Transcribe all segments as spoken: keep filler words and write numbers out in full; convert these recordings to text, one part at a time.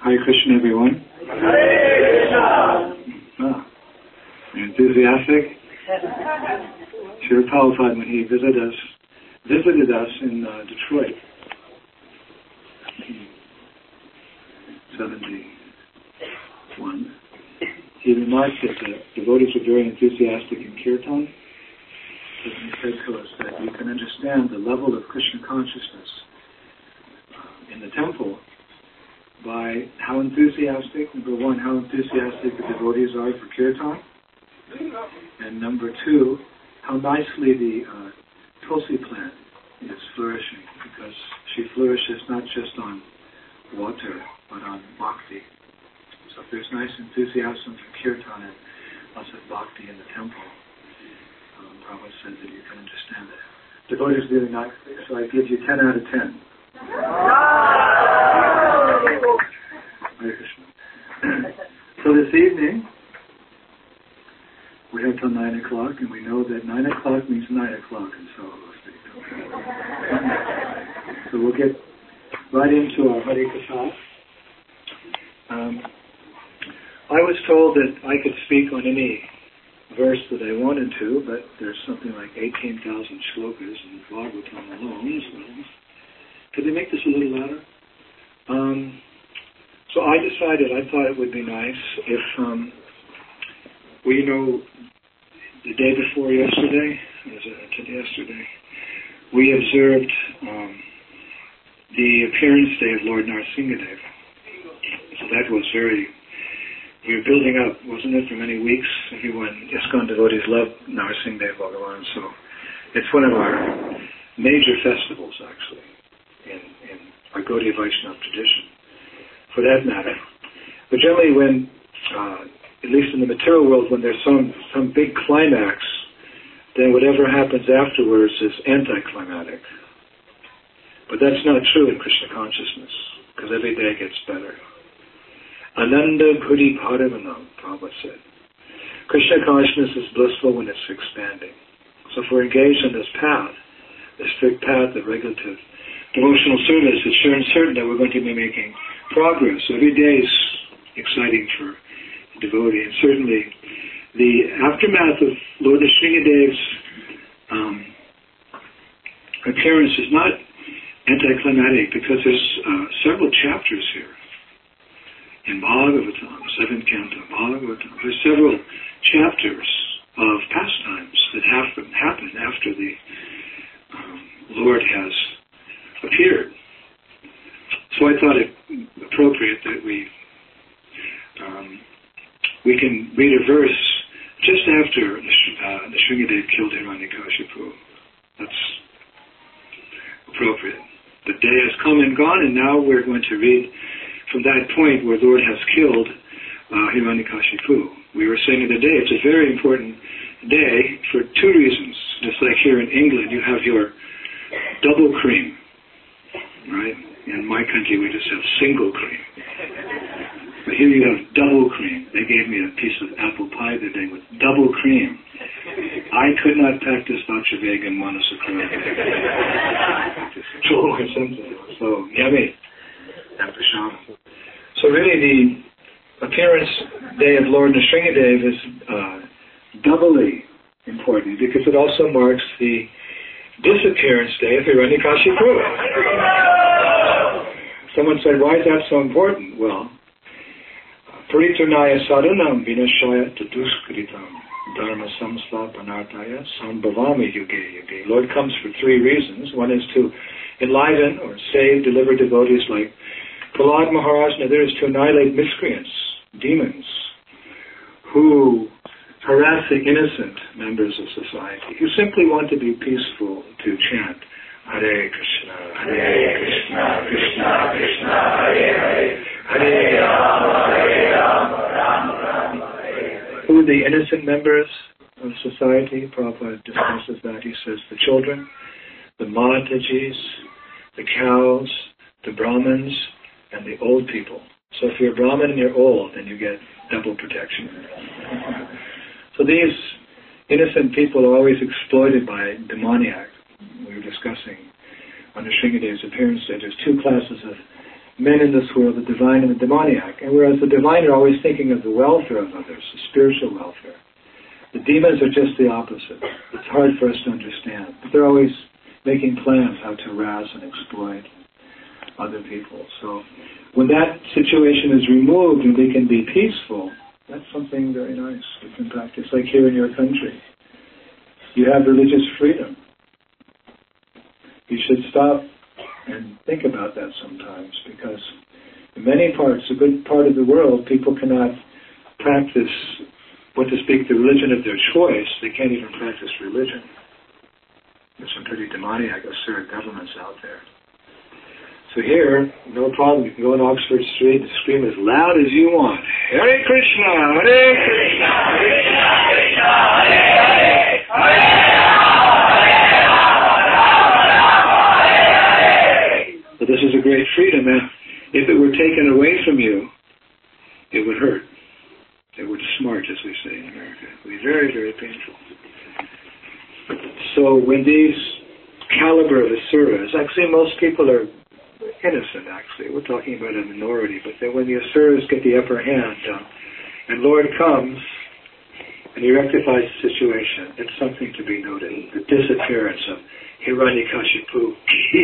Hare Krishna, everyone. Hare Krishna. Ah, you're enthusiastic? Srila Prabhupada, when he visited us, visited us in uh, Detroit, nineteen seventy-one, he remarked that the devotees were very enthusiastic in kirtan. And he said to us that you can understand the level of Krishna consciousness uh, in the temple by how enthusiastic, number one, how enthusiastic the devotees are for kirtan, and number two, how nicely the uh, tulsi plant is flourishing, because she flourishes not just on water, but on bhakti. So if there's nice enthusiasm for kirtan and lots of bhakti in the temple, um, Prabhupada said that you can understand it. Devotees really nicely, so I give you ten out of ten. Hare Krishna. So this evening, we have till nine o'clock, and we know that nine o'clock means nine o'clock in Solo State. So we'll get right into our Hare Krishna. Um, I was told that I could speak on any verse that I wanted to, but there's something like eighteen thousand shlokas in Bhagavatam alone. So could they make this a little louder? Um, so I decided, I thought it would be nice if um, we, you know, the day before yesterday, was it yesterday, we observed um, the appearance day of Lord Narasimhadev. So that was very, we were building up, wasn't it, for many weeks. Everyone, ISKCON devotees love Narasimhadev Bhagavan, so it's one of our major festivals, actually, in, in our Gaudiya Vaishnava tradition, for that matter. But generally when, uh, at least in the material world, when there's some, some big climax, then whatever happens afterwards is anticlimactic. But that's not true in Krishna consciousness, because every day gets better. Ananda Bhuti Bharavanam, Prabhupada said. Krishna consciousness is blissful when it's expanding. So if we're engaged on this path, the strict path of regulative devotional service, it's sure and certain that we're going to be making progress. So every day is exciting for the devotee. And certainly the aftermath of Lord Nrsingadev's um, appearance is not anticlimactic, because there's uh, several chapters here. In Bhagavatam, seventh canto Bhagavatam, there's several chapters of pastimes that happen, happen after the um, Lord has appeared. So I thought it appropriate that we um, we can read a verse just after uh, Nrsingadev killed Hiranyakashipu. That's appropriate. The day has come and gone, and now we're going to read from that point where the Lord has killed uh, Hiranyakashipu. We were saying the day, it's a very important day for two reasons. Just like here in England, you have your double cream, right? In my country, we just have single cream. But here you have double cream. They gave me a piece of apple pie the other day with double cream. I could not practice Vajrayana and Manasakura. So, yummy. After Shama. So really the appearance day of Lord Nrsingadev is uh, doubly important, because it also marks the disappearance day of Hiranyakashipu. Someone said, why is that so important? Well, Pariturnaya sadhanam vinashaya taduskritam dharma samslapanartaya sambhavami yuge yuge. Lord comes for three reasons. One is to enliven or save, deliver devotees like Prahlad Maharaj, and the other is to annihilate miscreants, demons, who harass the innocent members of society, who simply want to be peaceful, to chant Hare Krishna, Hare Krishna, Krishna Krishna, Hare Hare, Hare Rama, Hare Rama, Rama Rama, Hare Hare. Who are the innocent members of society? Prabhupada discusses that. He says the children, the Matajis, the cows, the Brahmins, and the old people. So if you're a Brahmin and you're old, then you get double protection. So these innocent people are always exploited by demoniac. We were discussing on Nrsingadev's appearance that there's two classes of men in this world, the divine and the demoniac. And whereas the divine are always thinking of the welfare of others, the spiritual welfare, the demons are just the opposite. It's hard for us to understand. But they're always making plans how to harass and exploit other people. So when that situation is removed and we can be peaceful, that's something very nice we can practice. Like here in your country, you have religious freedom. You should stop and think about that sometimes, because in many parts, a good part of the world, people cannot practice, what to speak, the religion of their choice. They can't even practice religion. There's some pretty demoniac, absurd governments out there. So here, no problem. You can go on Oxford Street and scream as loud as you want. Hare Krishna, Hare Krishna, Krishna Krishna, Hare Hare, Hare Rama, But this is a great freedom, and if it were taken away from you, it would hurt. It would smart, as we say in America. It would be very, very painful. So when these caliber of asuras, actually most people are innocent, actually. We're talking about a minority, but then when the asuras get the upper hand, uh, and Lord comes and he rectifies the situation, it's something to be noted. The disappearance of Hiranyakashipu.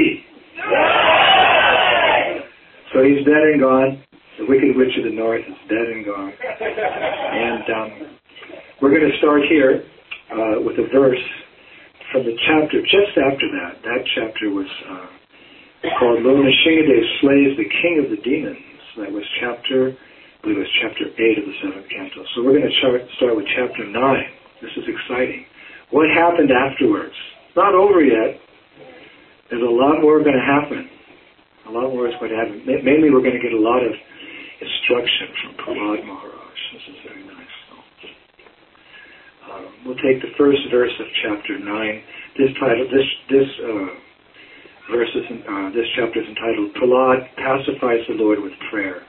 So he's dead and gone. The wicked witch of the north is dead and gone. And um, we're going to start here uh, with a verse from the chapter just after that. That chapter was uh, called Lord Nrsimhadev Slays the King of the Demons. That was chapter, I believe it was chapter eight of the seventh canto. So we're going to start, start with chapter nine. This is exciting. What happened afterwards? It's not over yet. There's a lot more going to happen. A lot more is going to happen. Mainly we're going to get a lot of instruction from Prahlad Maharaj. This is very nice. So, um, we'll take the first verse of chapter nine. This title, this this uh, verse is, uh, this chapter is entitled "Prahlad Pacifies the Lord with Prayer."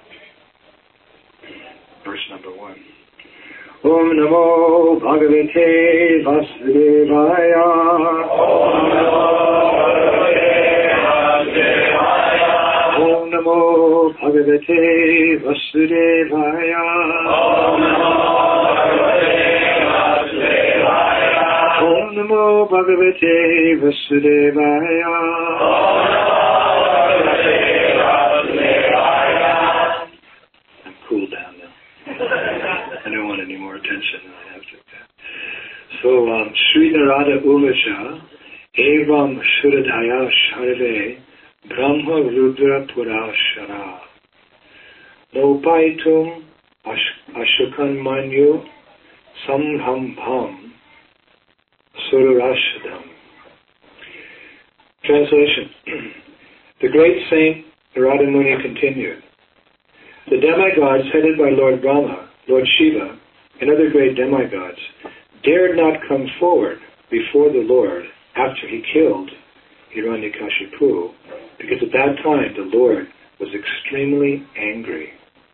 Verse number one. Om Namo Bhagavate Vasudevaya. Om Namo Bhagavate Vasudevaya. Om Namo Bhagavate Vasudevaya. I'm cooled down now. I don't want any more attention than I have to. So, um, Sri Narada Uvacha, Evam Shuradhaya Sharve, Brahma Rudra Purashara, Lopaitum Ashukan Manyu, Samham Bham, Surarashadam. Translation. The great saint Narada Muni continued. The demigods headed by Lord Brahma, Lord Shiva, and other great demigods dared not come forward before the Lord after he killed Hiranyakashipu, because at that time the Lord was extremely angry.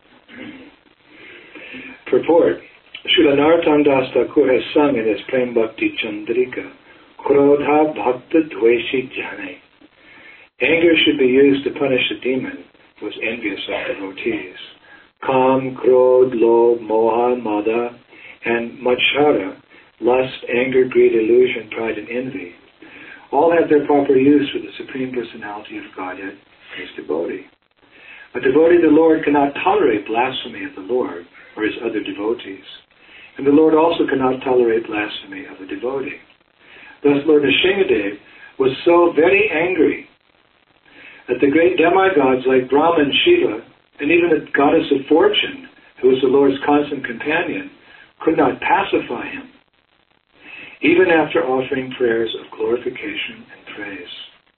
Purport. Srila Narottam Das Thakur has sung in his Prem Bhakti Chandrika, Krodha Bhakta Dveshi Jane. Anger should be used to punish a demon who is envious of devotees. Kam, Krodh, Lobh, Moha, Mada, and Matshara, lust, anger, greed, illusion, pride, and envy, all have their proper use for the Supreme Personality of Godhead, his devotee. A devotee of the Lord cannot tolerate blasphemy of the Lord or his other devotees. And the Lord also cannot tolerate blasphemy of a devotee. Thus Lord Nrsimhadev was so very angry that the great demigods like Brahma and Shiva, and even the goddess of fortune, who was the Lord's constant companion, could not pacify him, even after offering prayers of glorification and praise.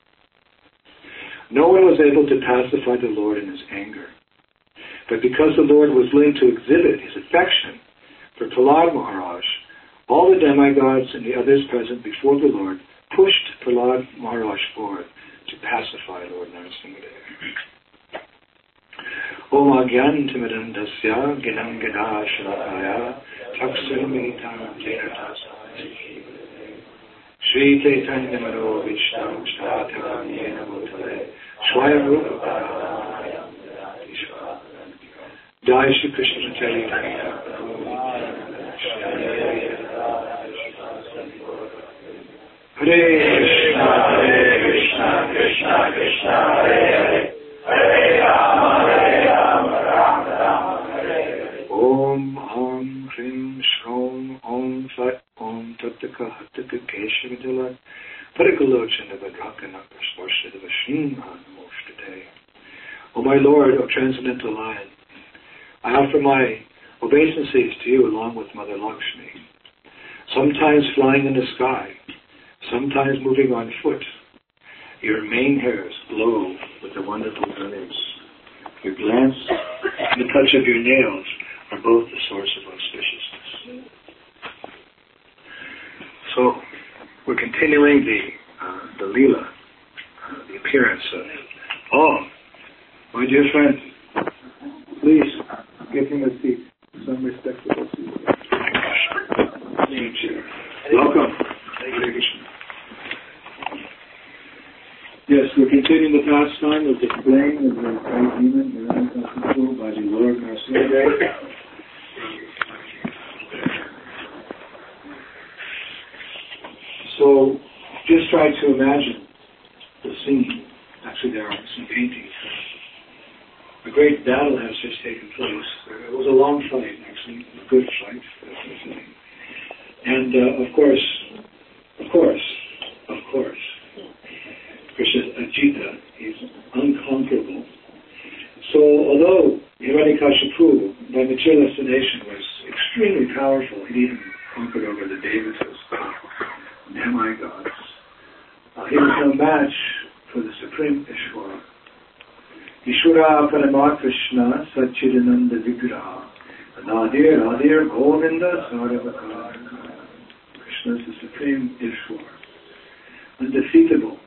No one was able to pacify the Lord in his anger. But because the Lord was willing to exhibit his affection for Prahlad Maharaj, all the demigods and the others present before the Lord pushed Prahlad Maharaj forward to pacify Lord Nrsimhadev. Om Agyan Timidam Dasya Ginam Gida Shalakaya Taksuramitam Janatasaya Sri Chaitanya Maro Vishtam Shtatakam Yena Bhutale Swayam Rupa Jai Shri Krishna Chaitanya. Hare Krishna, Hare Krishna, Krishna Krishna, Hare Hare, Hare Rama, Hare Rama, Rama Rama, Hare Hare. Om Om Hrim Shrom Om Fat Om Tattaka Hattaka Keshavadala Parikalochana Vadrakanaka Svarshadava Shrimhan Moshtade. O my Lord, O Transcendental Lion, I offer my obeisances to you along with Mother Lakshmi, sometimes flying in the sky, sometimes moving on foot. Your mane hairs glow with a wonderful brilliance. Your glance and the touch of your nails are both the source of auspiciousness. So, we're continuing the uh, the Leela, uh, the appearance of, oh, my dear friend, please give him a seat, some respectable seat. Welcome. Yes, we're continuing the pastime of displaying of the great demon, the by the Lord Narasimha. So, just try to imagine the scene. Actually, there are some paintings. A great battle has just taken place. It was a long fight, actually, a good fight. And uh, of course, of course, of course, Krishna Ajita is unconquerable. So, although Hiranyakashipu, by material estimation, was extremely powerful, he even conquered over the Devatas, demigods. Uh, he was no match for the Supreme Ishvara. Ishvara Parama Krishna Satchidananda Vigraha Nadir Nadir Govinda Saravakara. Krishna is the Supreme Ishvara, undefeatable.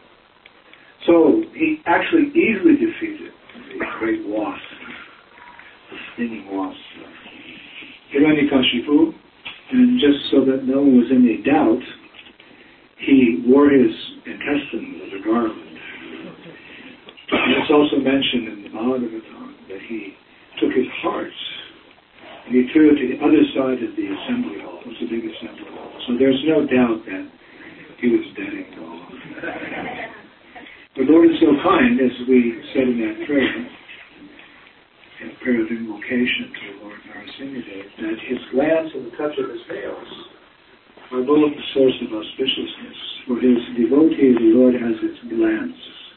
So he actually easily defeated the great wasp, the stinging wasp, Hiranyakashipu, and just so that no one was in any doubt, he wore his intestines as a garland. And it's also mentioned in the Bhagavatam that he took his heart and he threw it to the other side of the assembly hall. It was a big assembly hall. So there's no doubt that he was dead and gone. The Lord is so kind, as we said in that prayer, in prayer of invocation to the Lord Narasimha, that his glance and the touch of his nails are both the source of auspiciousness. For his devotee, the Lord has his glance.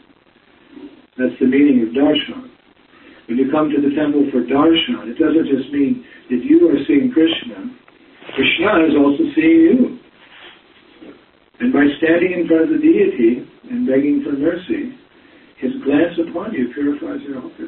That's the meaning of darshan. When you come to the temple for darshan, it doesn't just mean that you are seeing Krishna. Krishna is also seeing you. And by standing in front of the deity and begging for mercy, his glance upon you purifies your altar.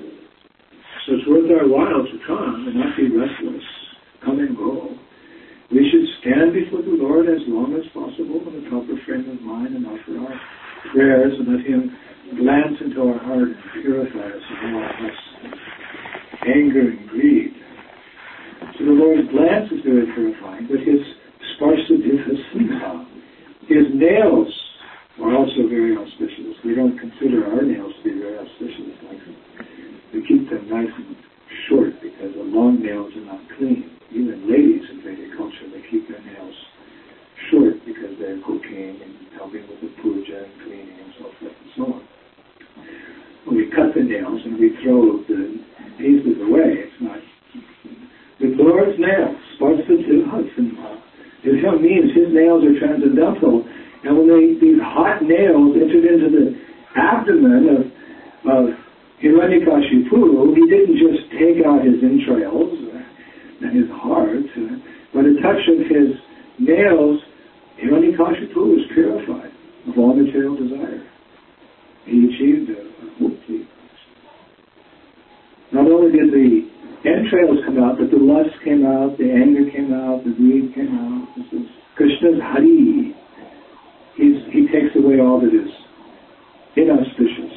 So it's worth our while to come and not be restless, come and go. We should stand before the Lord as long as possible in a proper frame of mind and offer our prayers and let him glance into our heart and purify us of all this anger and greed. So the Lord's glance is very purifying, but his sparsaditha simha, his nails are also very auspicious. We don't consider our nails to be very auspicious. Like we keep them nice and short because the long nails are not clean. Even ladies in Vedic culture, they keep their nails short because they're cooking and helping with the puja and cleaning and so forth and so on. When we cut the nails and we throw the pieces away, it's not. The Lord's nails, it means his nails are transcendental, and when they, these hot nails entered into the abdomen of, of Hiranyakashipu, he didn't just take out his entrails and his heart, but a touch of his nails, Hiranyakashipu was purified of all material desire. He achieved a, a mukti. Not only did the entrails come out, but the lust came out, the anger came out, the greed came out. This is Krishna's Hari. He's, he takes away all that is inauspicious.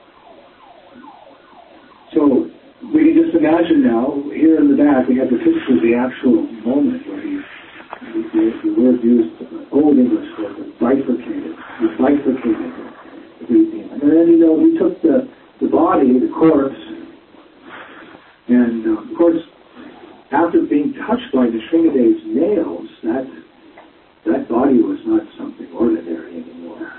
So we can just imagine now, here in the back, we have the picture of the actual moment where he, the, the word used, Old English word, bifurcated. He bifurcated the demon. And then, you know, he took the, the body, the corpse, And uh, of course, after being touched by the Shringadeva's nails, that that body was not something ordinary anymore.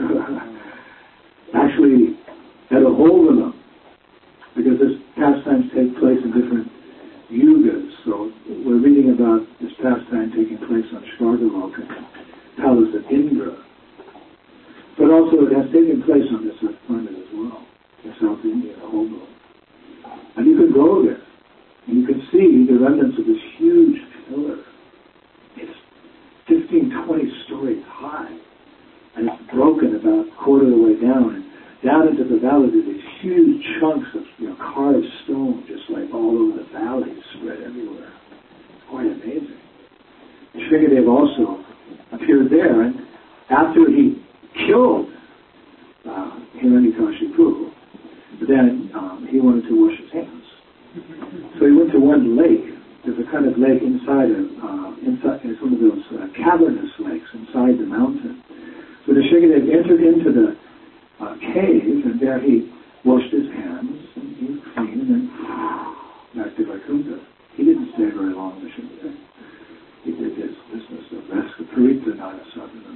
Actually, had a hold on them, because this pastimes take place in different yugas. So we're reading about this pastime taking place on Svargaloka, palace of Indra. But also it has taken place on this planet as well, in South India, Hobo. And you could go there, and you could see the remnants of this huge pillar. It's fifteen, twenty stories high, and it's broken about a quarter of the way down. And down into the valley, there's these huge chunks of you know, carved stone, just like all over the valley, spread everywhere. It's quite amazing. Shringadev also appeared there, and after he killed uh, Hiranyakashipu, then um, he wanted to wash his hands. So he went to one lake. There's a kind of lake inside of uh, inside it's one of those uh, cavernous lakes inside the mountain. So the Shringadev entered into the uh, cave, and there he washed his hands, and he was clean, and then back to Vaikuntha. He didn't stay very long in the Shringadev. He did his business of Raskaparita Narasadana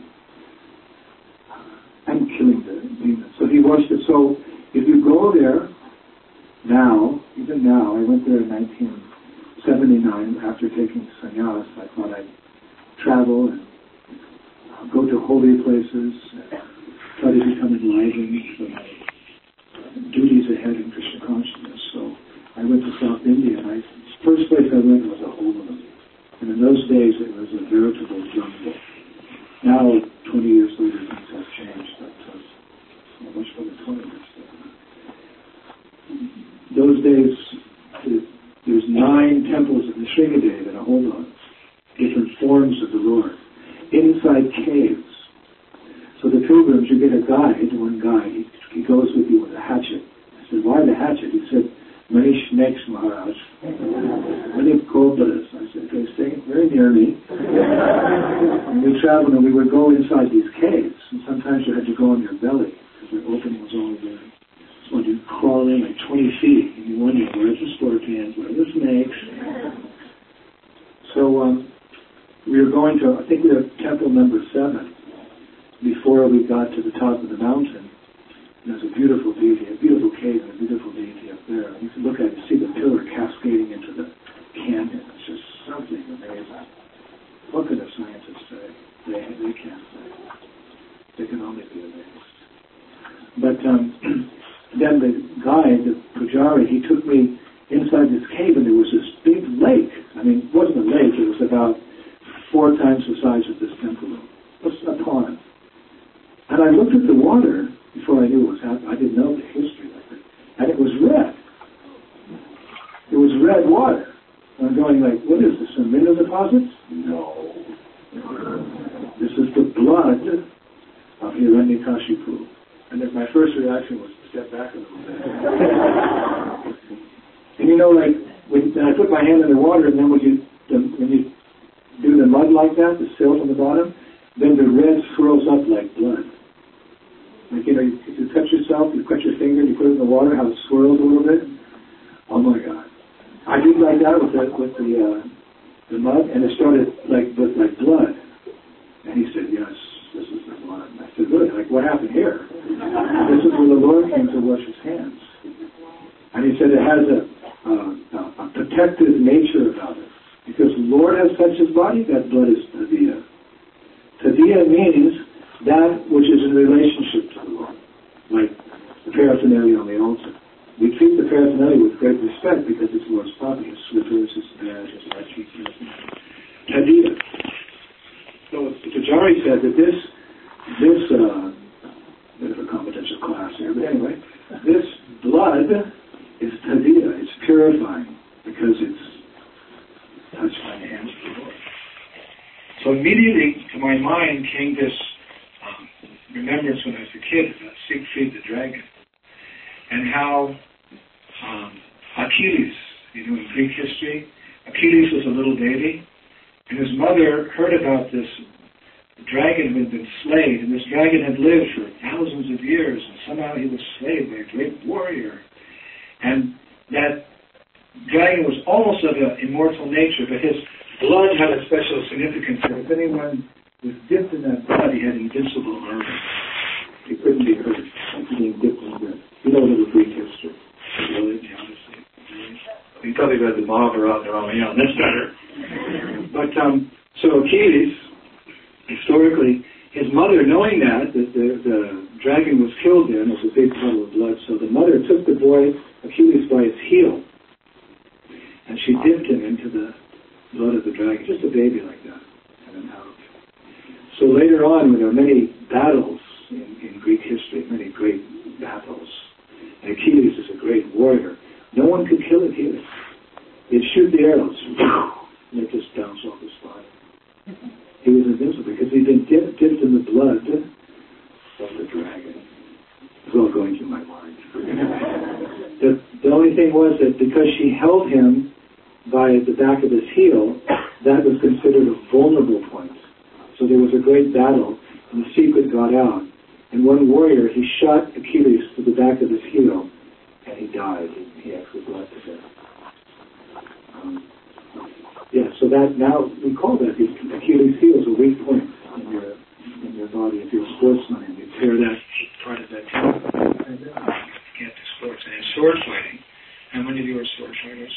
and killing the demons. So he washed it. So if you go there now, even now, I went there in nineteen seventy-nine after taking sannyas. I thought I'd travel and uh, go to holy places, and try to become enlightened for my duties ahead in Krishna consciousness. So I went to South India, and I, the first place I went was a Holinam. And in those days, it was a veritable jungle. Now, twenty years later, things have changed. But uh, so much more than twenty years later. Those days, there's nine temples of the Shringadev in a Holinam, different forms of the Lord, inside caves. So the pilgrims, you get a guide, one guide, he, he goes with you with a hatchet. I said, why the hatchet? He said, many snakes, Maharaj. Many cobras. I said, okay, stay very near me. And we traveled and we would go inside these caves, and sometimes you had to go on your belly, because the opening was only there. So you'd crawl in like twenty feet, and you wonder, where's the scorpions, where are the snakes? So um, we were going to, I think we were at temple number seven, before we got to the top of the mountain. There's a beautiful deity, a beautiful cave, and a beautiful deity up there. You can look at it and see the pillar cascading into the canyon. It's just something amazing. What can the scientists say? They, they can't say. They can only be amazed. But um, then the guide, the Pujari, he took me inside this cave, and there was this big lake. I mean, it wasn't a lake. It was about four times the size of this temple room. It was a pond. And I looked at the water before I knew what was happening. I didn't know the history of it. And it was red. It was red water. And I'm going like, what is this, some mineral deposits? No. This is the blood of Hiranyakashipu. And then my first reaction was to step back a little bit. And you know, like, when, when I put my hand in the water, and then when you, the, when you do the mud like that, the silt on the bottom, then the red swirls up like blood. Like, you know, you, if you cut yourself, you cut your finger, you put it in the water, how it swirls a little bit. Oh my God! I did like that with the with the uh, the mud, and it started like with like blood. And he said, "Yes, this is the blood." And I said, "Good. Like, what happened here?" This is where the Lord came to wash his hands. And he said it has a, uh, a protective nature about it, because the Lord has touched his body. That blood is tadiya. Tadiya means that which is in relationship to the Lord, like the paraphernalia on the altar. We treat the paraphernalia with great respect because it's Lord's property, his slippers, his badge, his latchkey, tadiya. So the Pujari said that this, this, uh, bit of a confidential class here, but anyway, this blood is tadiya, it's purifying, because it's touched by the hands of the Lord. So immediately to my mind came this um, remembrance when I was a kid about Siegfried the dragon, and how um, Achilles, you know, in Greek history, Achilles was a little baby, and his mother heard about this dragon who had been slayed, and this dragon had lived for thousands of years, and somehow he was slayed by a great warrior. And that dragon was almost of an immortal nature, but his blood had a special significance. If anyone was dipped in that blood, he had invincible armor. He couldn't be hurt being dipped in the, you know, the Greek history. Really, honestly. You probably read the Mahabharata, Ramayana. That's better. But, um, so Achilles, historically, his mother, knowing that, that the, the dragon was killed there, and it was a big puddle of blood, so the mother took the boy, Achilles, by his heel, and she dipped him into the blood of the dragon, just a baby like that, and then out. So later on, there are many battles in, in Greek history, many great battles, and Achilles is a great warrior. No one could kill Achilles. He'd shoot the arrows, and they just bounce off his body. He was invincible because he'd been dipped, dipped in the blood of the dragon. It's all going through my mind. the, the only thing was that because she held him by the back of his heel, that was considered a vulnerable point. So there was a great battle, and the secret got out. And one warrior, he shot Achilles to the back of his heel, and he died. He, he actually bled to death. Um, yeah, so that now we call that the Achilles heel is a weak point in your in your body. If you're a sportsman and you tear that part of that heel, you can't do sports. And in sword fighting, how many of you are sword fighters?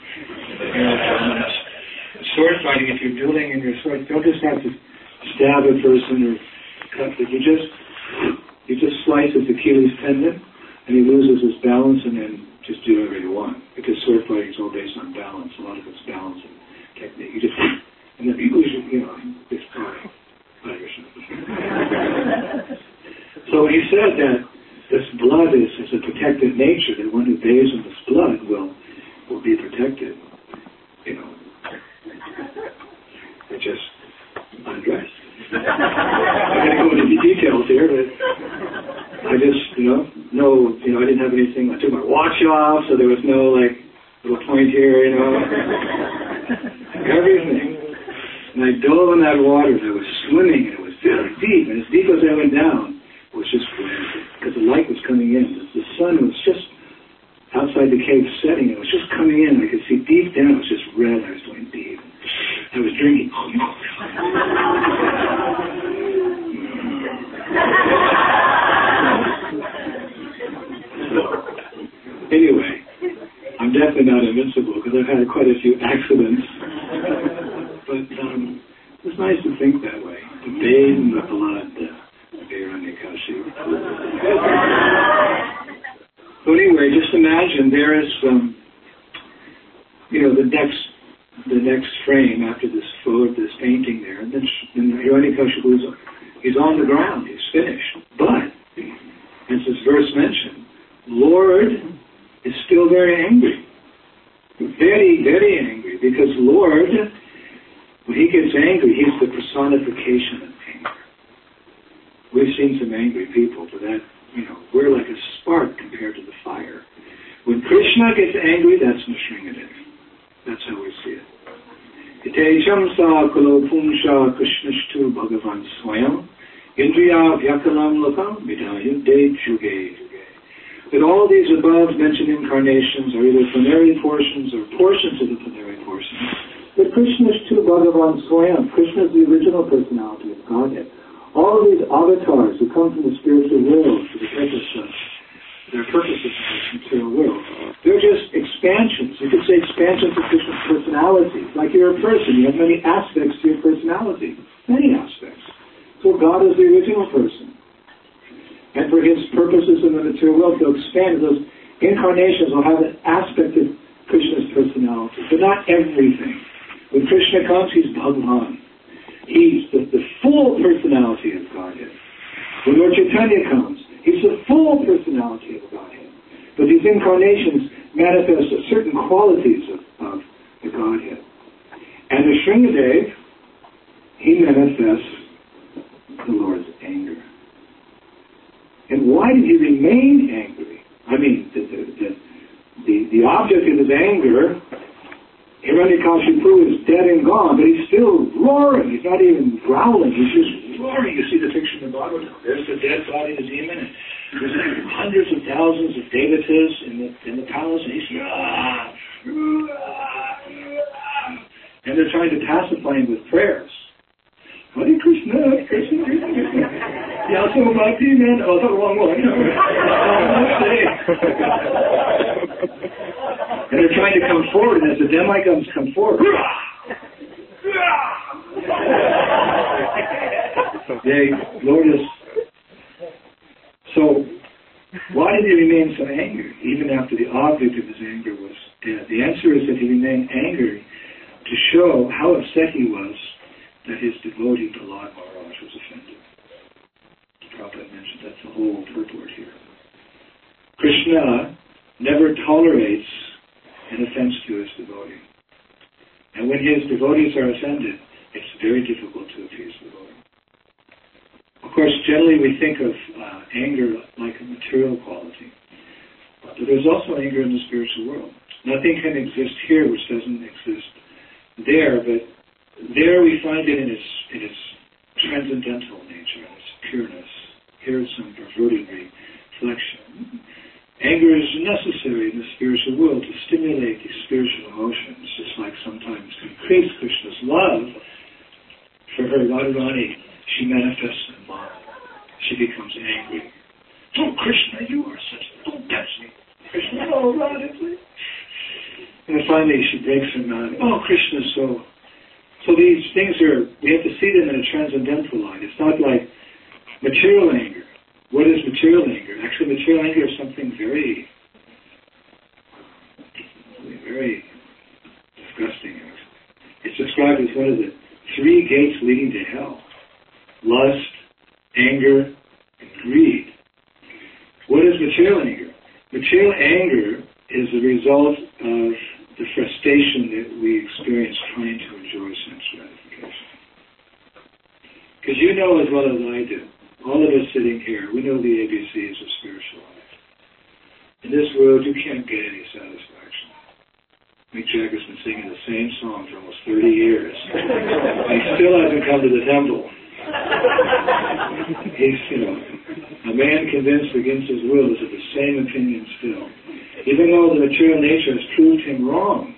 Sword fighting, if you're dueling in your sword, you don't just have to stab a person or cut it. You just you just slice his Achilles tendon, and he loses his balance, and then just do whatever you want. Because sword fighting is all based on balance. A lot of it's balance and technique. You just, and then you lose, you know, this part by yourself. So he said that this blood is, is a protected nature, that one who bathes in this blood will will be protected. You know, it just undressed. I'm going to go into details here, but I just, you know, no, you know, I didn't have anything. I took my watch off, so there was no, like, little point here, you know. Everything. And I dove in that water, and I was swimming, and it was very deep, and as deep as I went down, it was just because the light was coming in. The sun was just outside the cave setting. It was just coming in. I could see deep down. It was just red. I was going deep. I was drinking. So, anyway, I'm definitely not invincible because I've had quite a few accidents. But um, it's nice to think that way. To bathe in the blood. So anyway, just imagine there is, um, you know, the next, the next frame after this photo, this painting there, and then Hiranyakashipu is he's on the ground, he's finished. But, as this verse mentioned, Lord is still very angry, very, very angry, because Lord, when he gets angry, he's the personification of anger. We've seen some angry people, but that, you know, we're like a spark compared to the fire. When Krishna gets angry, that's Nrsimhadev. That's how we see it. Itejam sa kulo pumsha krishnashtu bhagavan swayam indriya vyakalam lokam vidaya de juge juge. That all these above mentioned incarnations are either plenary portions or portions of the plenary portions. But Krishnashtu bhagavan swayam. Krishna is the original personality of Godhead. All of these avatars who come from the spiritual world for the purpose of their purposes in this material world, they're just expansions. You could say expansions of Krishna's personality. Like you're a person, you have many aspects to your personality. Many aspects. So God is the original person. And for his purposes in the material world, he'll expand. Those incarnations will have an aspect of Krishna's personality, but not everything. When Krishna comes, he's Bhagavan. He's the, the full personality of Godhead. When Lord Chaitanya comes, he's the full personality of Godhead. But these incarnations manifest certain qualities of, of the Godhead. And the Nrsimhadev, he manifests the Lord's anger. And why did he remain angry? I mean, the, the, the, the, the object of his anger, Hiranyakashipu is dead and gone, but he's still roaring. He's not even growling. He's just roaring. You see the picture in the Bhagavatam. There's the dead body of the demon, and there's hundreds of thousands of devatas in the in the palace, and he's ah, and they're trying to pacify him with prayers. Hare Krishna, Krishna, Krishna, Krishna. Yaso Bhakti, man. Oh, that's the wrong one. And they're trying to come forward, and as the demigods come forward, they, Lord is. So, why did he remain so angry, even after the object of his anger was dead? The answer is that he remained angry to show how upset he was that his devotee, Prahlad Maharaj, was offended. Prabhupada mentioned that's the whole purport here. Krishna never tolerates an offense to his devotee. And when his devotees are offended, it's very difficult to appease the devotee. Of course, generally we think of uh, anger like a material quality. But there's also anger in the spiritual world. Nothing can exist here which doesn't exist there, but there we find it in its, in its transcendental nature, in its pureness. Here is some perverted reflection. Anger is necessary in the spiritual world to stimulate these spiritual emotions, just like sometimes to increase Krishna's love for her Radharani. She manifests in love. She becomes angry. Oh, Krishna, you are such a... Don't touch me. Krishna, oh, Radha, please. And then finally she breaks her mind. Oh, Krishna, so... So these things are, we have to see them in a transcendental light. It's not like material anger. What is material anger? Actually, material anger is something very, very disgusting. It's described as one of the three gates leading to hell. Lust, anger, and greed. What is material anger? Material anger is the result of the frustration that we experience trying to enjoy sense gratification. Because you know as well as I do, all of us sitting here, we know the A B Cs of spiritual life. In this world, you can't get any satisfaction. Mick Jagger's been singing the same song for almost thirty years. And he still hasn't come to the temple. He's, you know, a man convinced against his will is of the same opinion still. Even though the material nature has proved him wrong,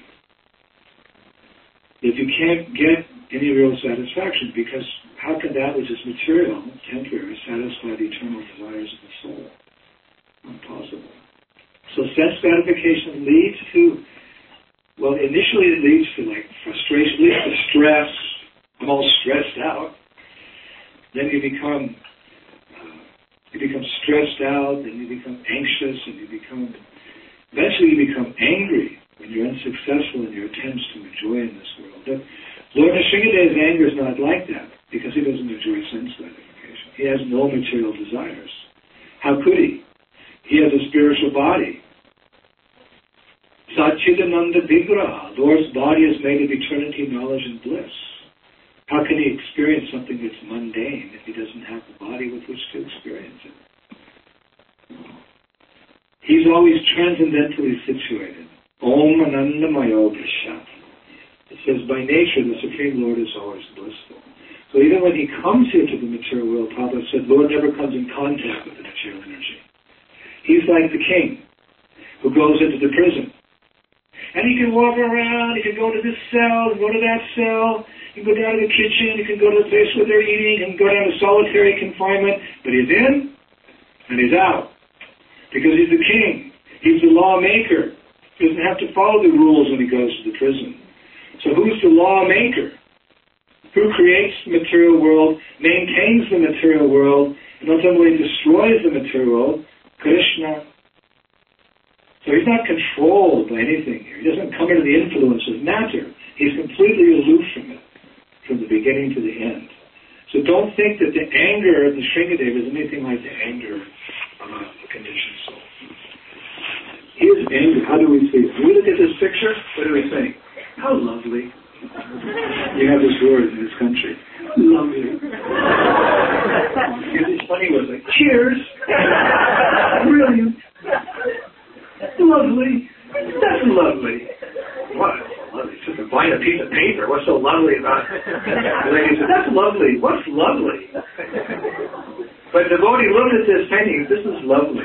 if you can't get any real satisfaction, because how can that which is material, temporary, satisfy the eternal desires of the soul? Not possible. So sense gratification leads to, well, initially it leads to like frustration, leads to stress. I'm all stressed out. Then you become, uh, you become stressed out, then you become anxious, and you become, eventually you become angry when you're unsuccessful in your attempts to enjoy in this world. But Lord Nrsingadeva's anger is not like that, because he doesn't enjoy sense gratification. He has no material desires. How could he? He has a spiritual body. Satchidananda Vigraha, Lord's body is made of eternity, knowledge, and bliss. How can he experience something that's mundane if he doesn't have the body with which to experience it? He's always transcendentally situated. Om Anandamayo Brishat. It says, by nature, the Supreme Lord is always blissful. So even when he comes here to the material world, Prabhupada said, Lord never comes in contact with the material energy. He's like the king who goes into the prison. And he can walk around, he can go to this cell, go to that cell, he can go down to the kitchen, he can go to the place where they're eating, he can go down to solitary confinement, but he's in and he's out. Because he's the king. He's the lawmaker. He doesn't have to follow the rules when he goes to the prison. So who's the lawmaker? Who creates the material world, maintains the material world, and ultimately destroys the material world? Krishna. So he's not controlled by anything here. He doesn't come under the influence of matter. He's completely aloof from it, from the beginning to the end. So don't think that the anger of the Nrsingadeva is anything like the anger of a conditioned soul. His anger, how do we see it? When we look at this picture, what do we think? How lovely. You have this word in this country. Lovely. It's funny words like, cheers. Brilliant. Lovely. That's lovely. What? Lovely. It's just a bite a piece of paper. What's so lovely about it? The lady said, that's lovely. What's lovely? But the devotee looked at this painting. This is lovely.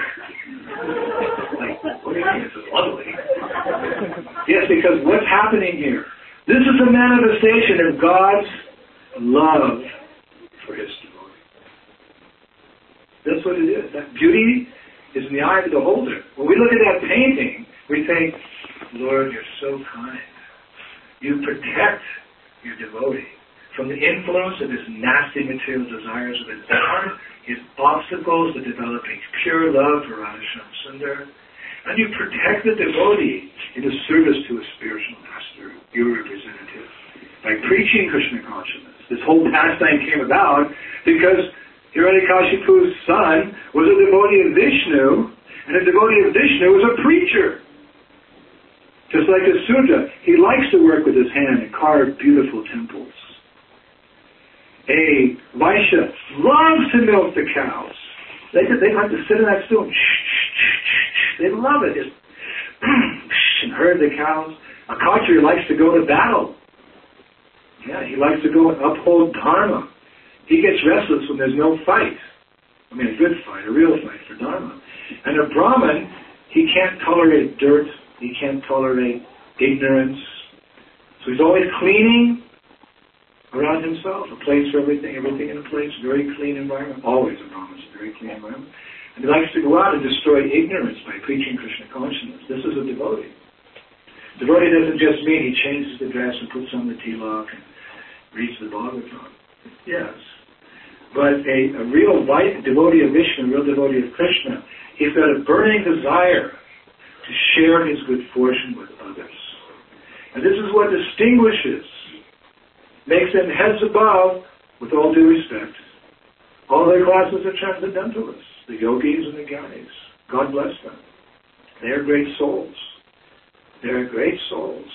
Like, what do you mean this is lovely? Yes, because what's happening here? This is a manifestation of God's love for His devotee. That's what it is. That beauty is in the eye of the beholder. When we look at that painting, we think, Lord, you're so kind. You protect your devotee from the influence of his nasty material desires of his heart, his obstacles to developing pure love for Radhasham Sundar. And you protect the devotee in his service to a spiritual master, your representative, by preaching Krishna consciousness. This whole pastime came about because Hiranyakashipu's son was a devotee of Vishnu, and a devotee of Vishnu was a preacher. Just like a Sudra, he likes to work with his hand and carve beautiful temples. A Vaishya loves to milk the cows. They, they like to sit in that stool. They love it. Just and herd the cows. A Khatri likes to go to battle. Yeah, he likes to go and uphold Dharma. He gets restless when there's no fight. I mean, a good fight, a real fight for Dharma. And a Brahmin, he can't tolerate dirt. He can't tolerate ignorance. So he's always cleaning around himself. A place for everything, everything in a place. Very clean environment. Always a Brahmin, a very clean environment. And he likes to go out and destroy ignorance by preaching Krishna consciousness. This is a devotee. Devotee doesn't just mean he changes the dress and puts on the tilak and reads the Bhagavatam. Yes. But a, a real white devotee of Vishnu, a real devotee of Krishna, he's got a burning desire to share his good fortune with others. And this is what distinguishes, makes them heads above, with all due respect, all their classes of transcendentalists, the yogis and the gyanis. God bless them. They are great souls. They are great souls.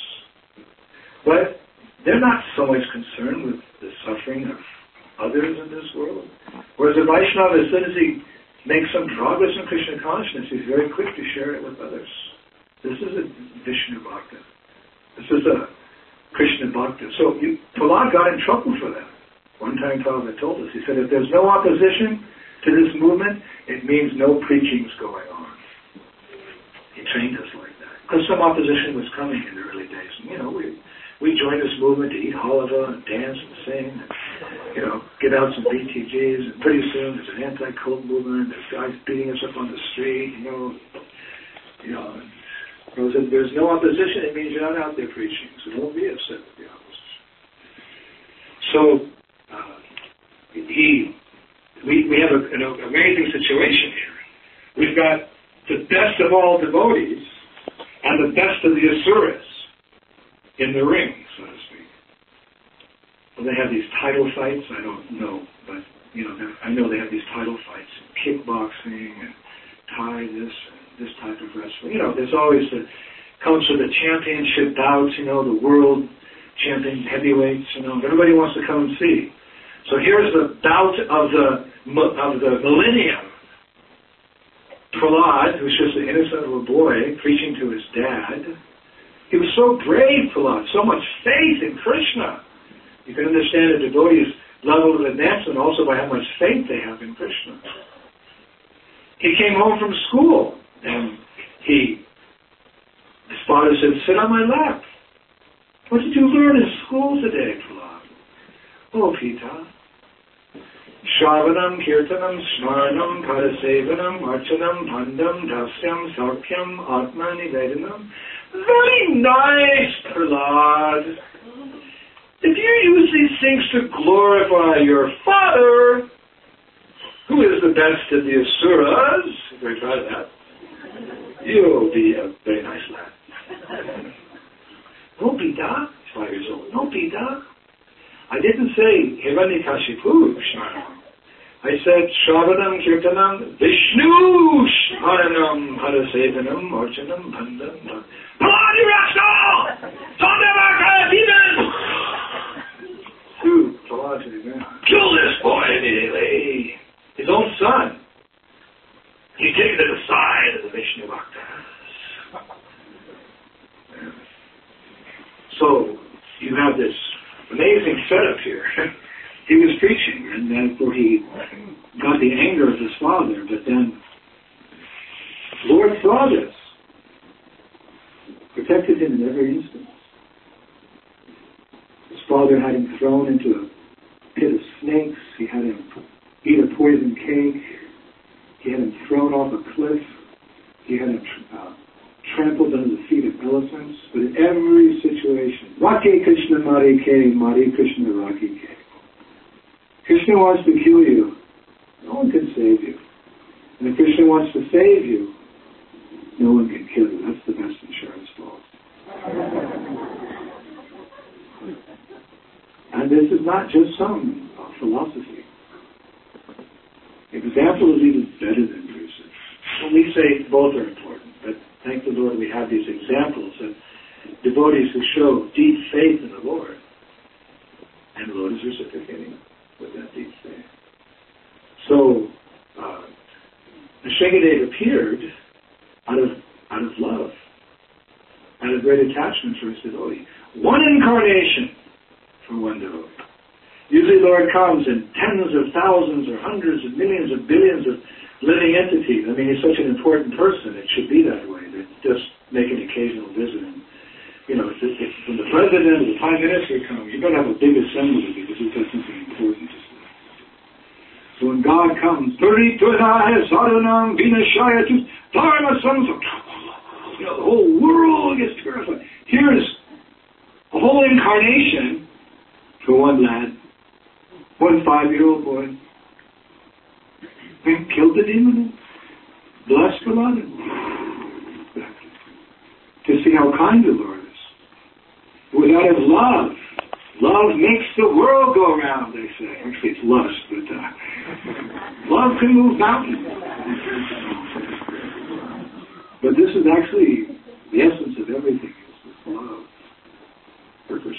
But they're not so much concerned with the suffering of others in this world. Whereas a Vaishnava, as soon as he makes some progress in Krishna consciousness, he's very quick to share it with others. This is a Vishnu Bhakta. This is a Krishna Bhakta. So you, Prahlad got in trouble for that. One time Prabhupada told us, he said, if there's no opposition to this movement, it means no preaching's going on. He trained us like that. Because some opposition was coming in the early days. And, you know, we we joined this movement to eat halava and dance and sing and, you know, get out some B T Gs. And pretty soon there's an anti-cult movement. There's guys beating us up on the street, you know. You know, and Prabhupada said, there's no opposition, it means you're not out there preaching. So don't be upset with the opposition. So, uh, he, we, we have a, an amazing situation here. We've got the best of all devotees and the best of the asuras in the ring, so to speak. Well, they have these title fights, I don't know, but, you know, I know they have these title fights, kickboxing and Thai this and this type of wrestling. You know, there's always the, comes with the championship bouts, you know, the world champion heavyweights, you know, everybody wants to come and see. So here's the bout of the, of the millennium. Prahlad, who's just an innocent little boy, preaching to his dad. He was so brave, Prahlad, so much faith in Krishna. You can understand a devotee's level of advancement also by how much faith they have in Krishna. He came home from school, and he, his father said, sit on my lap. What did you learn in school today, Prahlad? Oh, Pita. Shravanam, Kirtanam, Smaranam, Parasevanam, Archanam, Bandam, Dasyam, Sarkyam, Atma, Nivedanam. Very nice, Prahlad. If you use these things to glorify your father, who is the best of the asuras, very proud of that, you'll be a very nice lad. No, Pita, he's five years old. No, Pita. I didn't say Hiranyakashipu Shmaranam. I said Shravanam Kirtanam Vishnu Shmaranam Harasevanam Archanam Bandam. Prahlad, you rascal! Sondavaka demon! Dude, Prahlad to the ground. Kill this boy immediately! His own son. He's taken to the side of the Vishnu Bhaktas. So, you have this amazing setup here. He was preaching, and therefore he got the anger of his father, but then Lord saw this, protected him in every instance. father had him thrown into a pit of snakes. He had him eat a poison cake. He had him thrown off a cliff. He had him uh, trampled under the feet of elephants. But in every situation, Rake Krishna Mare Ke, Mare Krishna Rake Ke. Krishna wants to kill you. No one can save you. And if Krishna wants to save you, no one can kill you. That's the best insurance policy. And this is not just some uh, philosophy. Example is even better than reason. When we say both are important, but thank the Lord we have these examples of devotees who show deep faith in the Lord. And the Lord is reciprocating with that deep faith. So, uh, Nrsimhadev appeared out of out of love, out of great attachment for his devotee. One incarnation for one devotee. Usually Lord comes in tens of thousands or hundreds of millions of billions of living entities. I mean, he's such an important person. It should be that way. That just make an occasional visit. And, you know, if, if when the president or the prime minister come, you better have a big assembly because he's got something important to say. So when God comes, you know, the whole world gets purified. Here's a whole incarnation for one lad, one five-year-old boy. And killed the demon, blessed the Lord. To see how kind the Lord is. Without his love, love makes the world go round, they say. Actually, it's lust, but uh, love can move mountains. But this is actually the essence of everything, is this love. Purpose.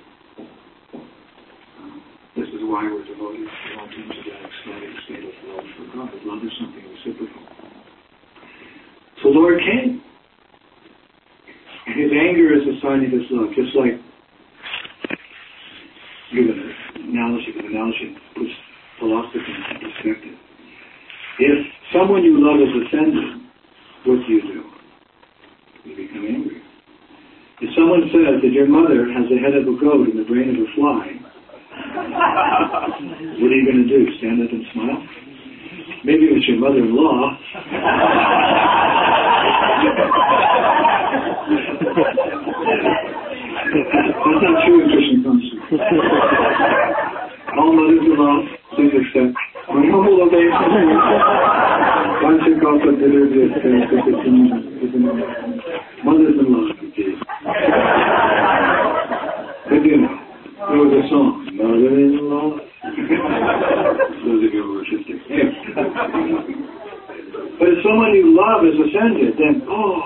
Um, this is why we're devoted to that ecstatic state of love for God. Love is something reciprocal. So Lord came. And his anger is a sign of his love. Just like, give an analogy, an analogy puts philosophy into perspective. If someone you love is offended, what do you do? You become angry. If someone says that your mother has the head of a goat and the brain of a fly, what are you going to do? Stand up and smile? Maybe it's your mother-in-law. That's not true in Christian conscience. All mothers-in-law, please accept. Mothers-in-law. But you know, there was a song, Mother-in-law. Those of you who were fifty. But if someone you love is offended, then, oh,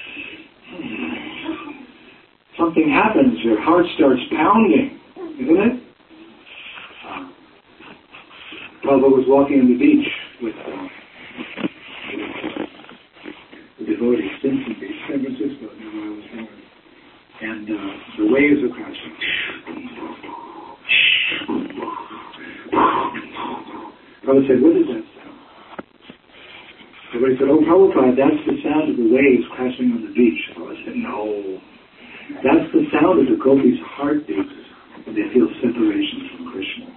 something happens. Your heart starts pounding, isn't it? Uh, Prabhupada was walking on the beach with uh, a devotee, Stinson Beach, San Francisco, near where I was born. And uh, the waves are crashing. Prabhupada said, what is that sound? Everybody said, oh, Prabhupada, that's the sound of the waves crashing on the beach. Prabhupada said, no. That's the sound of the gopis' heartbeats when they feel separation from Krishna.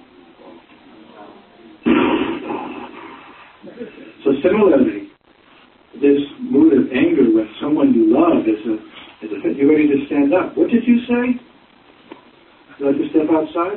So similarly, this mood of anger when someone you love is a, is a you're ready to stand up. What did you say? Would you like to step outside?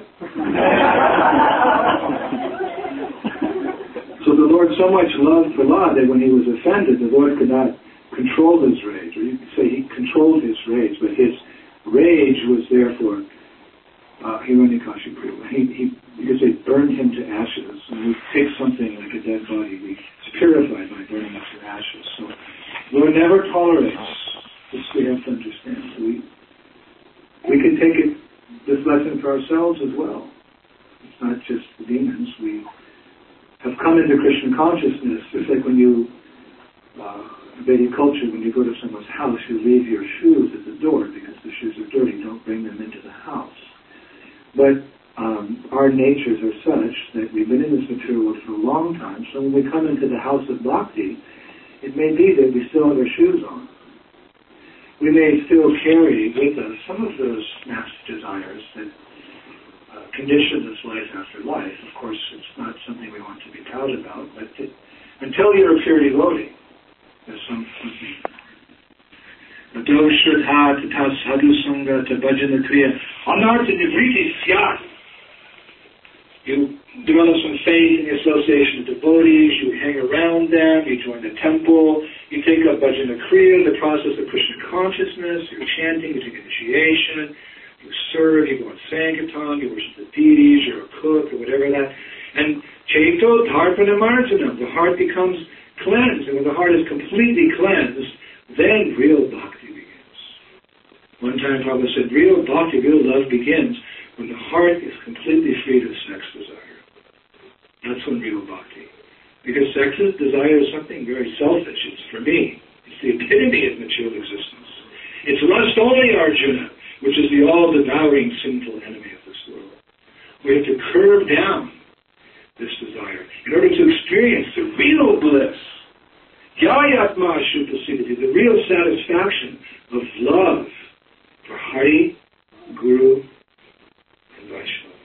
So the Lord so much loved Prahlad that when he was offended, the Lord could not control his rage. Or you could say he controlled his rage, but his rage was therefore uh, Hiranyakashipu. He, he, you could say, burned him to ashes. And we take something like a dead body, we, it's purified by burning it to ashes. So Lord never tolerates. This we have to understand. So we, we can take it, this lesson for ourselves as well. It's not just the demons. We have come into Krishna consciousness, just like when you, uh, Vedic culture, when you go to someone's house, you leave your shoes at the door because the shoes are dirty. Don't bring them into the house. But um, our natures are such that we've been in this material world for a long time, so when we come into the house of bhakti, it may be that we still have our shoes on. We may still carry with us some of those master desires that condition that's life after life. Of course, it's not something we want to be proud about, but it, until you're a pure devotee, there's some something. Adoshrata tata sadhu sangha ta bhajana kriya. Anartha nivriti syat. You develop some faith in the association of devotees, you hang around them, you join the temple, you take up bhajana kriya, the process of Krishna consciousness, you're chanting, you take initiation, you serve, you go on Sankirtan, you worship the deities, you're a cook, or whatever that. And Chaito Dharpana Marjanam, the heart becomes cleansed, and when the heart is completely cleansed, then real bhakti begins. One time Prabhupada said, real bhakti, real love begins when the heart is completely freed of sex desire. That's when real bhakti. Because sex desire is something very selfish. It's for me. It's the epitome of material existence. It's lust only, Arjuna, which is the all-devouring sinful enemy of this world. We have to curb down this desire in order to experience the real bliss, Yayatma Shupasiddhati, the real satisfaction of love for Hari, Guru, and Vaishnava.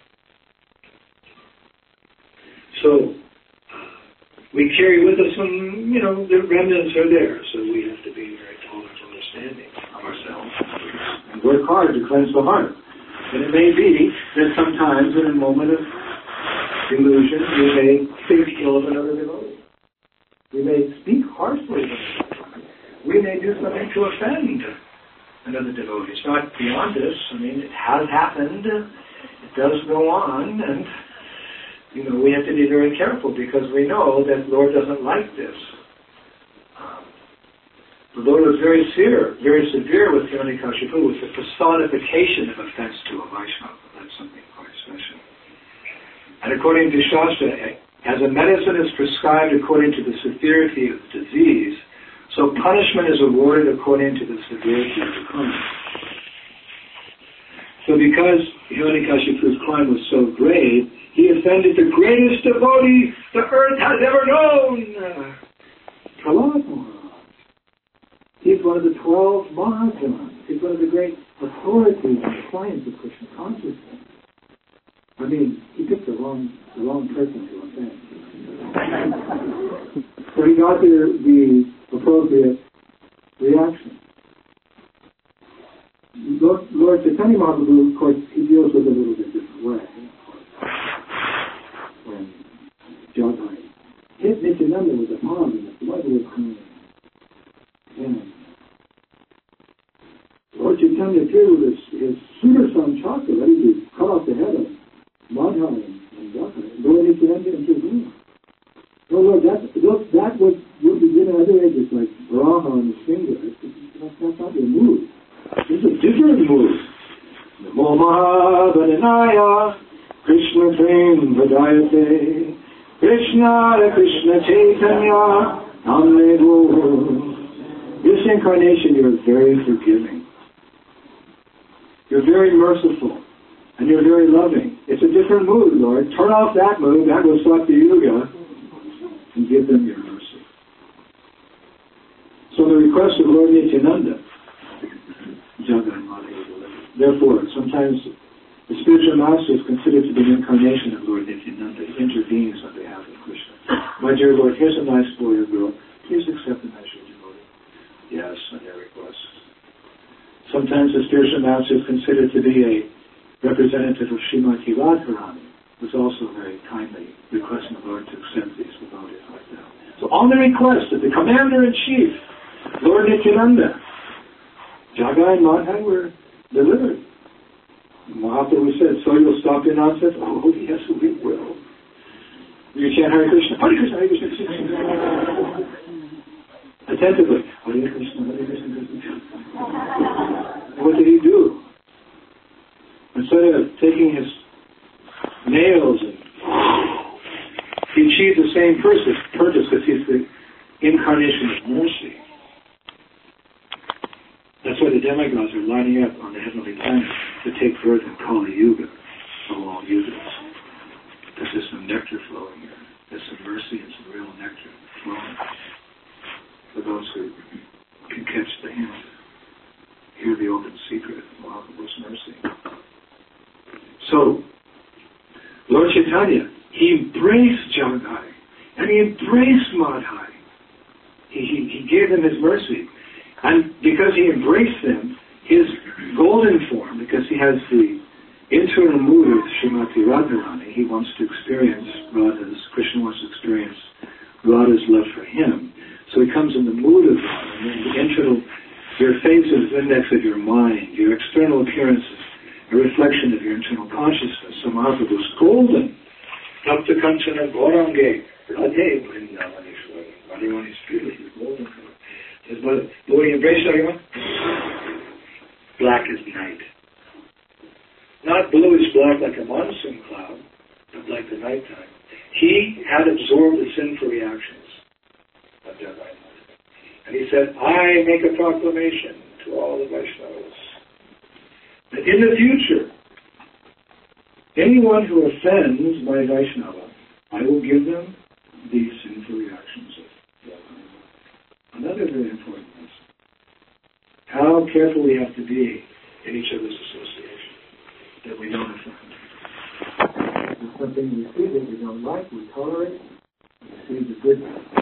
So, uh, we carry with us some, you know, the remnants are there, so we have to be very tolerant and understanding of ourselves. And work hard to cleanse the heart. And it may be that sometimes in a moment of delusion, we may think ill of another devotee. We may speak harshly of another. We may do something to offend another devotee. It's not beyond us. I mean, it has happened. It does go on, and you know, we have to be very careful because we know that the Lord doesn't like this. Um, the Lord was very severe, very severe with Hiranyakashipu, with the personification of offense to a Vaishnava. That's something quite special. And according to Shastra, as a medicine is prescribed according to the severity of the disease, so punishment is awarded according to the severity of the crime. So because Hiranyakashipu's crime was so great, he offended the greatest devotee the earth has ever known, Prahlad Maharaj. He's one of the twelve Mahajans. He's one of the great authorities in the science of Krishna consciousness. I mean, he picked the wrong, the wrong person to offend. So he got the, the appropriate reaction. Lord, Lord Chaitanya Mahaprabhu, of course, he deals with it a little bit different way. When Jagai hit Nityananda with a palm and the blood was coming. And Lord Chaitanya appeared with his, his Sudarshan chakra ready to cut off the head of Madhava and Jagai. Lord Nityananda intervened. No, Lord, that, that was what we did in other ages, like Braha on his finger. That's, that's not your move. This is a different move. Namo Mahabharanaya Krishna Prem Vadayate Krishna Krishna Chaitanya Namne Guru. This incarnation, you're very forgiving. You're very merciful. And you're very loving. It's a different mood, Lord. Turn off that mood, that was Sakti Yuga, and give them your mercy. So the request of Lord Nityananda, Jagai Madhava delivered. Therefore, sometimes the spiritual master is considered to be an incarnation of Lord Nityananda. He intervenes on behalf of Krishna. My dear Lord, here's a nice boy or girl. Please accept the measure of devotee. Yes, on their request. Sometimes the spiritual master is considered to be a representative of Srimati Radharani, who's also very kindly requesting the Lord to accept these devotees like that. So on the request of the Commander-in-Chief, Lord Nityananda, Jagai and Madhava were delivered. Mahaprabhu said, so you'll stop your nonsense? Oh, yes, we will. You chant Hare Krishna, Hare Krishna, Hare Krishna, Krishna. Attentively, Hare Krishna, Hare Krishna, Krishna. What did he do? Instead of taking his nails and he achieved the same purpose because he's the incarnation of mercy. That's why the demigods are lining up on the heavenly planet to take birth in Kali Yuga, of all yugas. Because there's some nectar flowing here. There's some mercy and some real nectar flowing for those who can catch the hint, hear the open secret of Mahaprabhu's mercy. So, Chaitanya, he embraced Jagai, and he embraced Madhai. He, he, he gave them his mercy. And because he embraced them, his golden form, because he has the internal mood of Srimati Radharani, he wants to experience Radha's, Krishna wants to experience Radha's love for him. So he comes in the mood of Radha, and the internal, your face is the index of your mind, your external appearance is a reflection of your internal consciousness. So Mahaprabhu's golden. Tapta Kanchana Gaurange, Radhe Vrindavaneshwari. Radharani's beauty, he's golden. Says, but will he embrace everyone? Black as night. Not blue is black like a monsoon cloud, but like the nighttime. He had absorbed the sinful reactions of Jagai. And he said, I make a proclamation to all the Vaishnavas that in the future, anyone who offends my Vaishnava, I will give them these sinful reactions of Jagai. Another very important lesson. How careful we have to be in each other's association, that we don't offend. If something we see that we don't like, we tolerate, we see the good in it.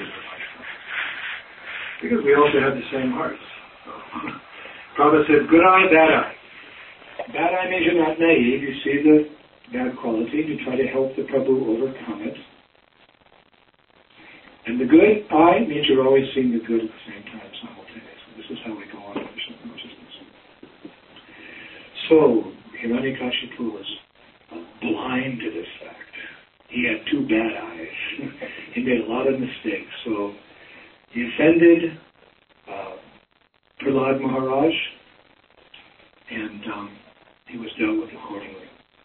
Because we also have the same hearts. So, Prabhupada said, good eye, bad eye. Bad eye means you're not naive. You see the bad quality and you try to help the Prabhu overcome it. And the good eye means you're always seeing the good at the same time simultaneously. This is how we go on in Krishna consciousness. So, Hiranyakashipu was blind to this fact. He had two bad eyes. He made a lot of mistakes. So, he offended uh, Prahlad Maharaj, and um, he was dealt with accordingly.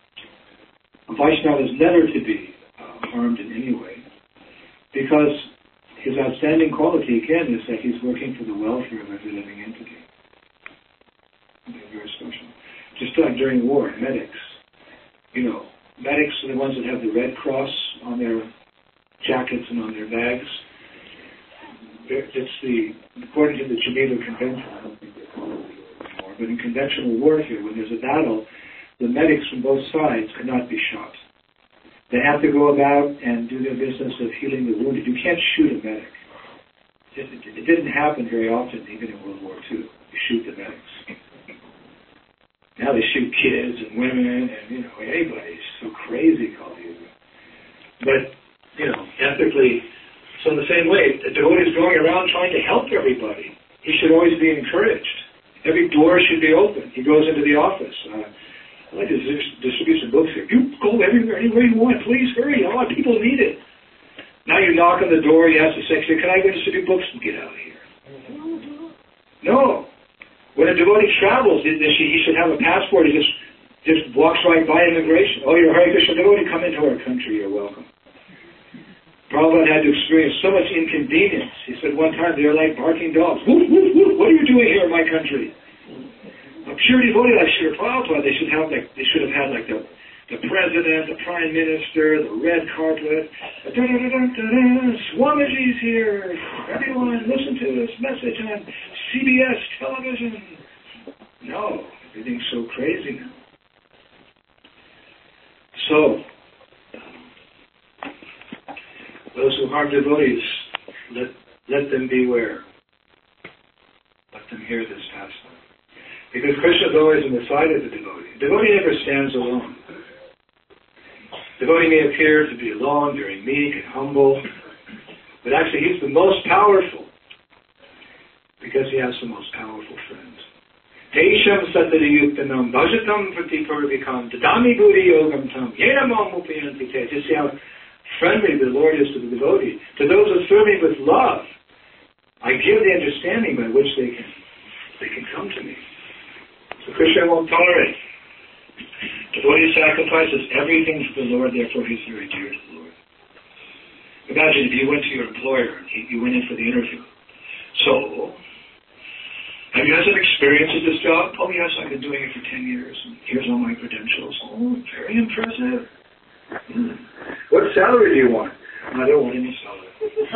A Vaishnava is never to be uh, harmed in any way, because his outstanding quality, again, is that he's working for the welfare of every living entity. They're very special. Just like during war, medics. You know, medics are the ones that have the Red Cross on their jackets and on their bags. It's the, according to the Geneva Convention, I don't think they follow it anymore, but in conventional warfare, when there's a battle, the medics from both sides cannot be shot. They have to go about and do their business of healing the wounded. You can't shoot a medic. It, it, it didn't happen very often, even in World War Two. You shoot the medics. Now they shoot kids and women and, you know, anybody's so crazy, called you. But, you know, ethically, so in the same way, the devotee is going around trying to help everybody. He should always be encouraged. Every door should be open. He goes into the office. Uh, I'd like to distribute some books here. You go everywhere, anywhere you want. Please hurry. A lot of people need it. Now you knock on the door, you ask the secretary, can I go distribute books and get out of here? No. When a devotee travels, he should have a passport. He just, just walks right by immigration. Oh, you're a Hare Krishna devotee? Come into our country. You're welcome. Prabhupada had to experience so much inconvenience. He said one time they were like barking dogs. Woof, woof, woof. What are you doing here in my country? A pure devotee like Srila Prabhupada, they should have like they should have had like the the president, the prime minister, the red carpet. Da, da, da, da, da, da. Swamiji's here. Everyone, listen to this message on C B S television. No, everything's so crazy now. So. Those who harm devotees, let, let them beware. Let them hear this pastime. Because Krishna is always on the side of the devotee. The devotee never stands alone. The devotee may appear to be alone, very meek and humble, but actually he's the most powerful because he has the most powerful friends. Tesham satariyuktanam bhajatam pratipurvikam tadami buri yogam tam yenamam upayanti te. Just see how friendly the Lord is to the devotee. To those who serve me with love, I give the understanding by which they can they can come to me. So Krishna won't tolerate. Devotee sacrifices everything for the Lord, therefore he's very dear to the Lord. Imagine if you went to your employer and you went in for the interview. So, have you had some experience at this job? Oh yes, I've been doing it for ten years, and here's all my credentials. Oh, very impressive. Hmm. What salary do you want? I don't want any salary.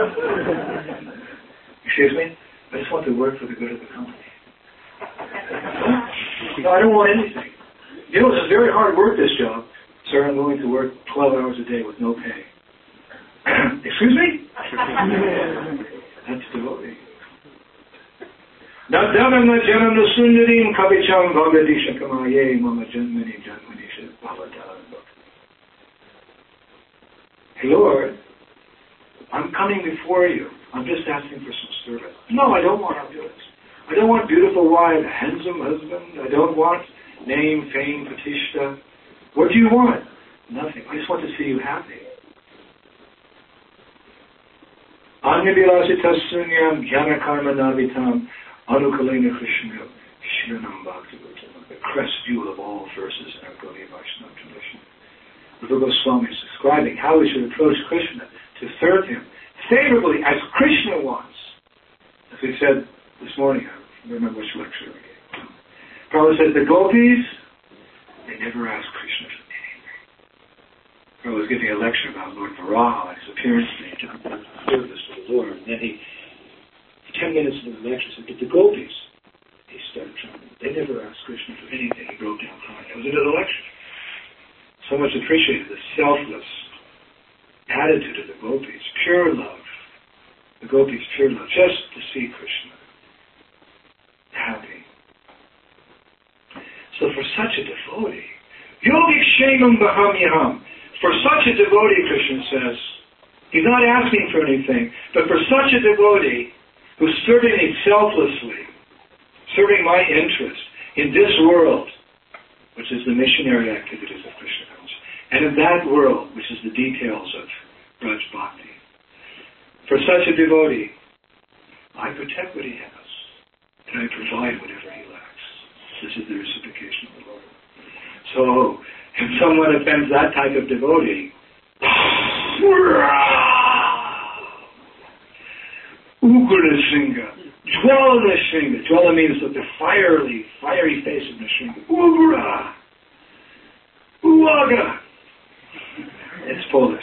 Excuse me? I just want to work for the good of the company. No, I don't want anything. You know, it's very hard work, this job. Sir, I'm willing to work twelve hours a day with no pay. Excuse me? That's devotee. Nadanam janam sundarim kavicham bhagadisha kamaye mama janmani janmani bhavata. Hey Lord, I'm coming before you. I'm just asking for some service. No, I don't want to do it. I don't want beautiful wife, a handsome husband. I don't want name, fame, pratishtha. What do you want? Nothing. I just want to see you happy. Anya vilasita sunyam jnana karma navitam anukalena krishna shrinam bhakti-bhutam. The crest jewel of all verses in our Gaudiya Vaishnava tradition. Rupa Goswami is describing how we should approach Krishna to serve him favorably as Krishna wants. As we said this morning, I don't remember which lecture we gave. Prabhupada said the gopis, they never ask Krishna for anything. Prabhupada was giving a lecture about Lord Varaha and his appearance in service to the Lord. And then he, ten minutes into the lecture, said, but the gopis, he started trembling. They never asked Krishna for anything. He broke down crying. That was into the lecture. So much appreciated the selfless attitude of the gopis, pure love. The gopis, pure love, just to see Krishna happy. So for such a devotee, yogi kshemam bahamyaham, for such a devotee, Krishna says, he's not asking for anything, but for such a devotee who's serving me selflessly, serving my interest in this world, which is the missionary activities of Krishna consciousness, and in that world, which is the details of Braj Bhakti. For such a devotee, I protect what he has, and I provide whatever he lacks. This is the reciprocation of the Lord. So, if someone offends that type of devotee, Ugra Nrsinga, Jwala Nrsinga. Jwala means that the fiery, fiery face of Nrsinga. Ugra! Uwaga! It's Polish.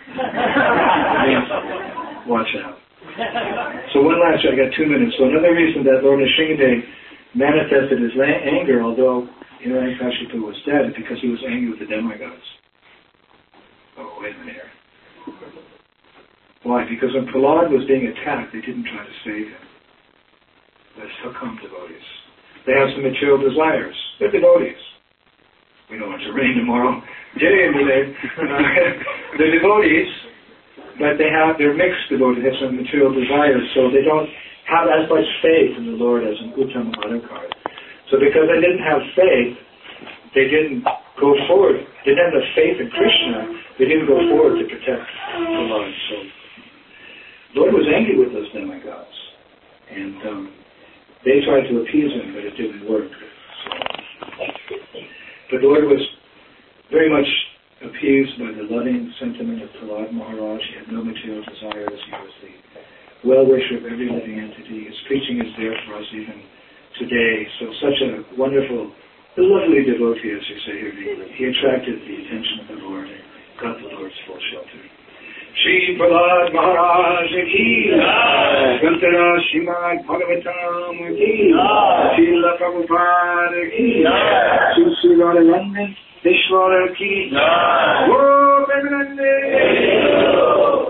Watch out. So one last, I got two minutes. So another reason that Lord Nrsingadev manifested his anger, although Hiranyakashipu was dead, is because he was angry with the demigods. Oh, wait a minute here. Why? Because when Prahlad was being attacked, they didn't try to save him. That's how come devotees. They have some material desires. They're devotees. We don't want to rain tomorrow. Jay and They're devotees, but they have, they're mixed devotees. They have some material desires, so they don't have as much faith in the Lord as an Uttama Adhikari. So because they didn't have faith, they didn't go forward. They didn't have the faith in Krishna, they didn't go forward to protect the Lord. So the Lord was angry with those demigods. And um, they tried to appease him, but it didn't work. So, but the Lord was very much appeased by the loving sentiment of Prahlad Maharaj. He had no material desires. He was the well-wisher of every living entity. His preaching is there for us even today. So such a wonderful, lovely devotee, as you say here in England. He attracted the attention of the Lord and got the Lord's full shelter. Shri Prahlad Maharaj ki jai, Grantara Srimad Bhagavatam ki jai, Srila Prabhupada ki jai, Sri Radharani Vishwara ki jai, Om Premanande.